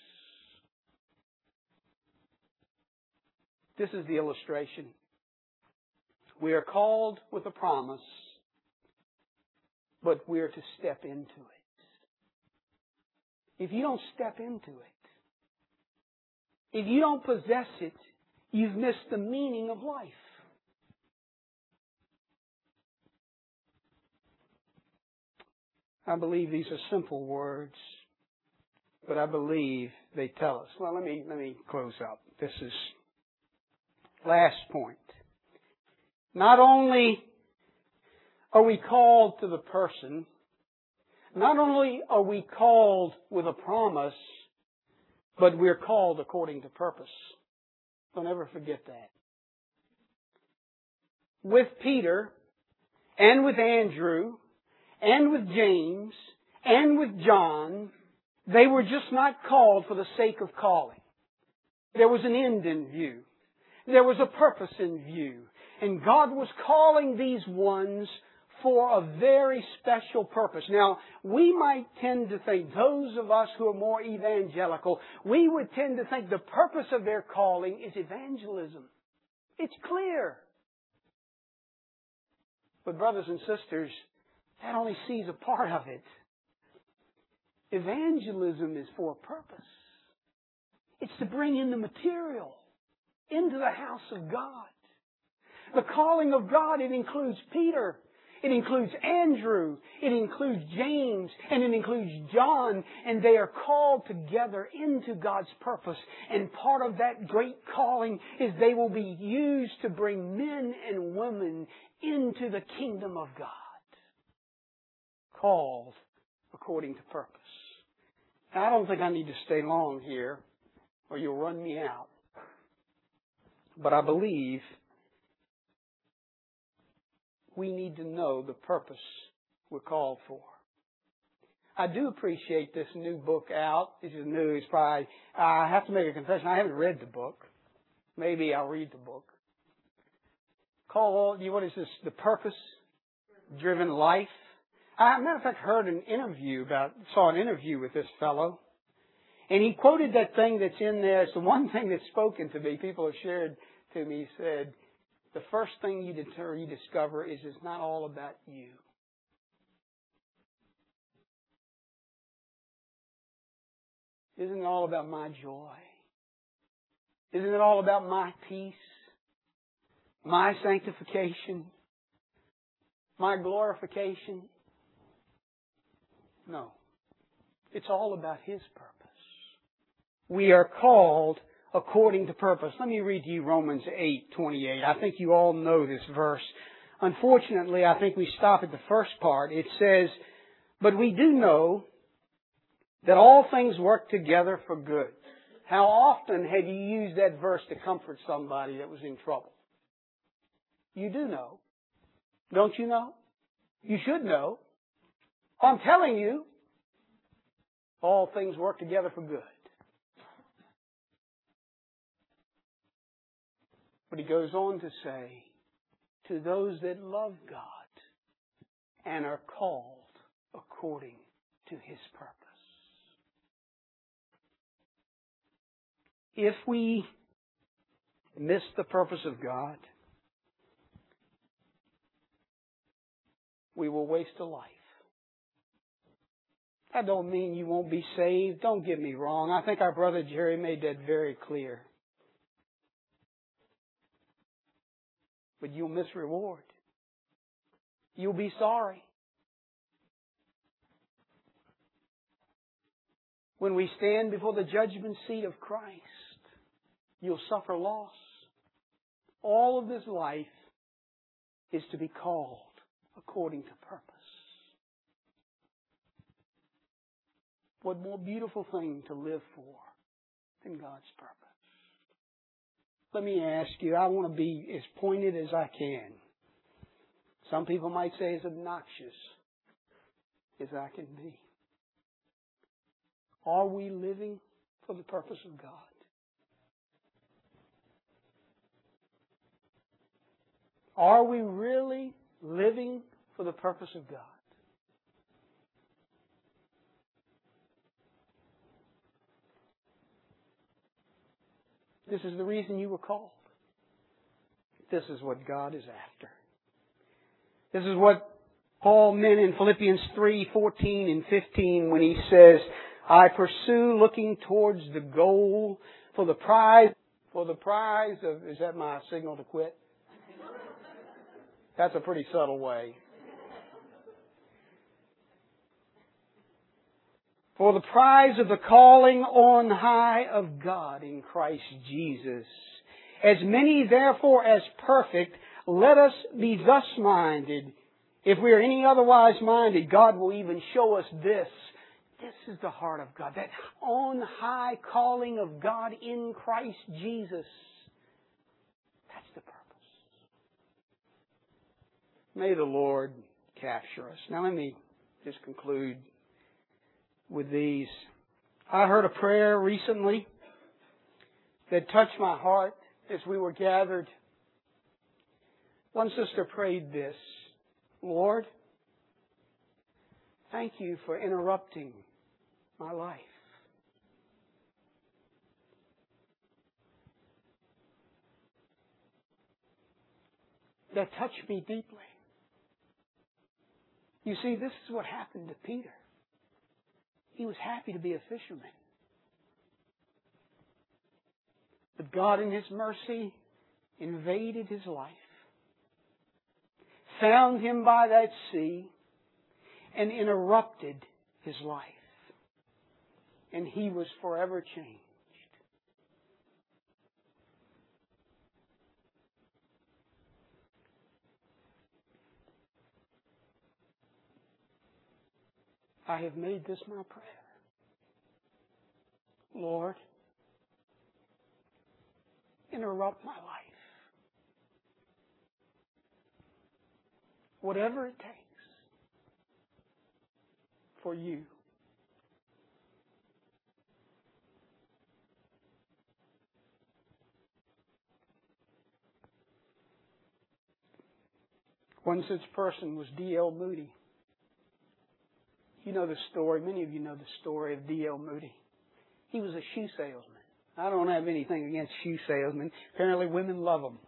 This is the illustration. We are called with a promise, but we are to step into it. If you don't step into it, if you don't possess it, you've missed the meaning of life. I believe these are simple words, but I believe they tell us. Well, let me close up. This is last point. Not only are we called to the person, not only are we called with a promise, but we're called according to purpose. Don't ever forget that. With Peter, and with Andrew, and with James, and with John, they were just not called for the sake of calling. There was an end in view. There was a purpose in view. And God was calling these ones for a very special purpose. Now, we might tend to think, those of us who are more evangelical, we would tend to think the purpose of their calling is evangelism. It's clear. But brothers and sisters, that only sees a part of it. Evangelism is for a purpose. It's to bring in the material into the house of God. The calling of God, it includes Peter, it includes Andrew, it includes James, and it includes John, and they are called together into God's purpose. And part of that great calling is they will be used to bring men and women into the kingdom of God. Called according to purpose. Now, I don't think I need to stay long here, or you'll run me out. But I believe we need to know the purpose we're called for. I do appreciate this new book out. This is new. It's probably, I have to make a confession. I haven't read the book. Maybe I'll read the book. Called, what is this? The Purpose Driven Life. Matter of fact, saw an interview with this fellow. And he quoted that thing that's in there. It's the one thing that's spoken to me. People have shared to me. He said, the first thing you discover is it's not all about you. Isn't it all about my joy? Isn't it all about my peace? My sanctification? My glorification? No. It's all about His purpose. We are called according to purpose. Let me read to you Romans 8:28. I think you all know this verse. Unfortunately, I think we stop at the first part. It says, "But we do know that all things work together for good." How often have you used that verse to comfort somebody that was in trouble? You do know. Don't you know? You should know. I'm telling you, all things work together for good. But he goes on to say, to those that love God and are called according to His purpose. If we miss the purpose of God, we will waste a life. That don't mean you won't be saved. Don't get me wrong. I think our brother Jerry made that very clear. But you'll miss reward. You'll be sorry. When we stand before the judgment seat of Christ, you'll suffer loss. All of this life is to be called according to purpose. What more beautiful thing to live for than God's purpose? Let me ask you, I want to be as pointed as I can. Some people might say as obnoxious as I can be. Are we living for the purpose of God? Are we really living for the purpose of God? This is the reason you were called. This is what God is after. This is what Paul meant in Philippians 3:14 and 15 when he says, "I pursue looking towards the goal for the prize of," is that my signal to quit? That's a pretty subtle way. "For the prize of the calling on high of God in Christ Jesus. As many therefore as perfect, let us be thus minded. If we are any otherwise minded, God will even show us this." This is the heart of God. That on high calling of God in Christ Jesus. That's the purpose. May the Lord capture us. Now let me just conclude with these. I heard a prayer recently that touched my heart as we were gathered. One sister prayed this: "Lord, thank you for interrupting my life. That touched me deeply." You see, this is what happened to Peter. He was happy to be a fisherman. But God in His mercy invaded his life, found him by that sea, and interrupted his life. And he was forever changed. I have made this my prayer. Lord, interrupt my life. Whatever it takes for you. One such person was D.L. Moody. You know the story. Many of you know the story of D.L. Moody. He was a shoe salesman. I don't have anything against shoe salesmen. Apparently women love them.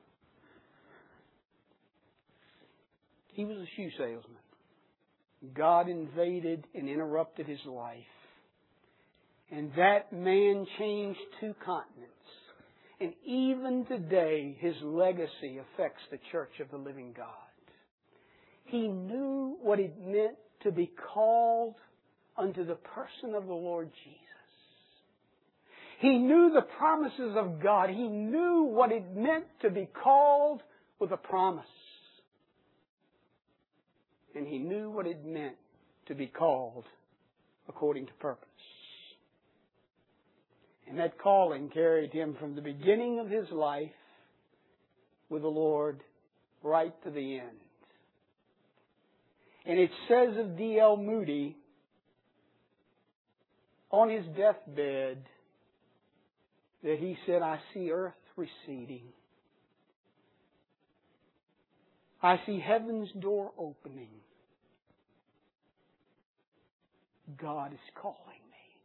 He was a shoe salesman. God invaded and interrupted his life. And that man changed 2 continents. And even today, his legacy affects the Church of the Living God. He knew what it meant to be called unto the person of the Lord Jesus. He knew the promises of God. He knew what it meant to be called with a promise. And he knew what it meant to be called according to purpose. And that calling carried him from the beginning of his life with the Lord right to the end. And it says of D.L. Moody, on his deathbed, that he said, I see earth receding. I see heaven's door opening. God is calling me.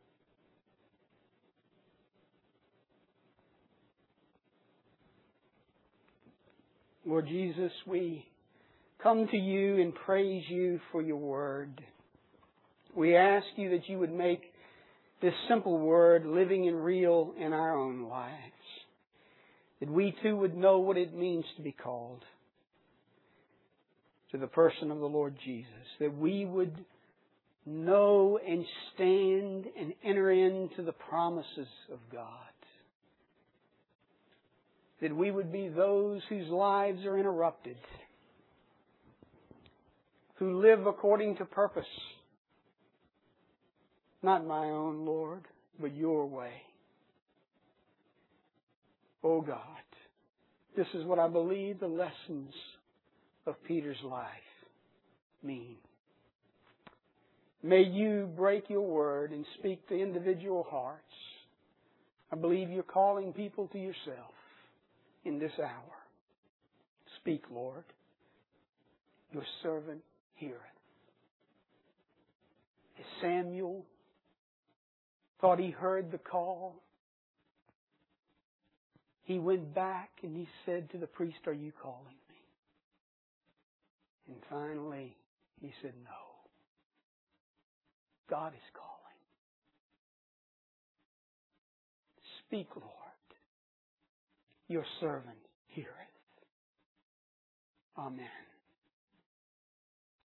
Lord Jesus, we come to you and praise you for your word. We ask you that you would make this simple word living and real in our own lives. That we too would know what it means to be called to the person of the Lord Jesus. That we would know and stand and enter into the promises of God. That we would be those whose lives are interrupted, who live according to purpose. Not my own, Lord, but your way. Oh God, this is what I believe the lessons of Peter's life mean. May you break your word and speak to individual hearts. I believe you're calling people to yourself in this hour. Speak, Lord. Your servant heareth. As Samuel thought he heard the call, he went back and he said to the priest, are you calling me? And finally, he said, no. God is calling. Speak, Lord. Your servant heareth. Amen.